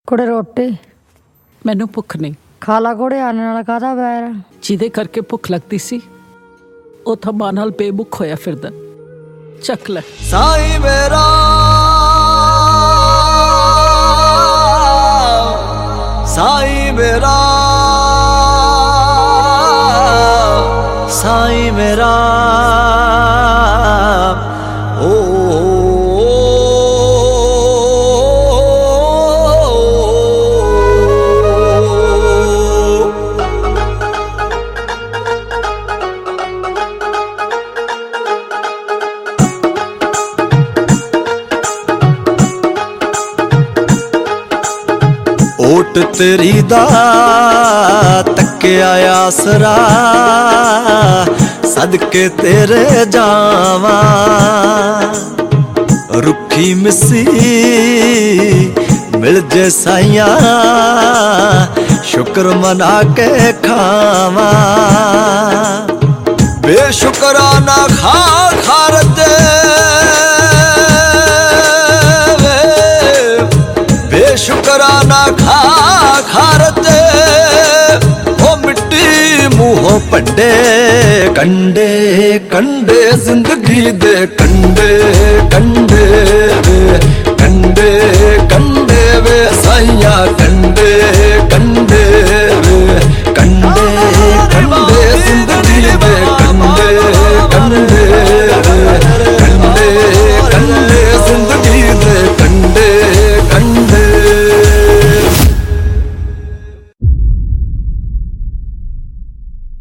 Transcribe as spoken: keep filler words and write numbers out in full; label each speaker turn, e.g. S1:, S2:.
S1: ਕੁੜੇ ਰੋਟੀ
S2: ਮੈਨੂੰ ਭੁੱਖ ਨਹੀਂ।
S1: ਖਾ ਲਾ ਕੁੜੇ, ਆਨੇ ਨਾਲ ਕਾਹਦਾ ਬੈਰ।
S2: ਜਿਹਦੇ ਕਰਕੇ ਭੁੱਖ ਲੱਗਦੀ ਸੀ ਉਹ ਤਾਂ ਮਾਂ ਨਾਲ ਬੇਮੁਖ ਹੋਇਆ ਫਿਰਦਾ। ਚੱਕ ਲੈ।
S3: ਸਾਈਂ ਮੇਰਾ ਸਾਈਂ ਮੇਰਾ ਸਾਈਂ ਮੇਰਾ ਓ ਓਟ ਤੇਰੀ ਦਾ ਤੱਕਿਆ ਆਸਰਾ, ਸਦਕੇ ਤੇਰੇ ਜਾਵਾਂ। ਰੁੱਖੀ ਮਿੱਸੀ ਮਿਲ ਜੇ ਸਾਈਆਂ, ਸ਼ੁਕਰ ਮਨਾ ਕੇ ਖਾਵਾਂ। ਬੇਸ਼ੁਕਰਾਨਾ ਖਾ ਖਾਰਦੇ ਬੇਸ਼ੁਕਰਾਨਾ ਖਾ ਖਾਰਤੇ, ਉਹ ਮਿੱਟੀ ਮੂੰਹੋਂ ਭੰਡੇ ਕੰਡੇ ਕੰਡੇ, ਜ਼ਿੰਦਗੀ ਦੇ ਕੰਡੇ ਕੰਡੇ।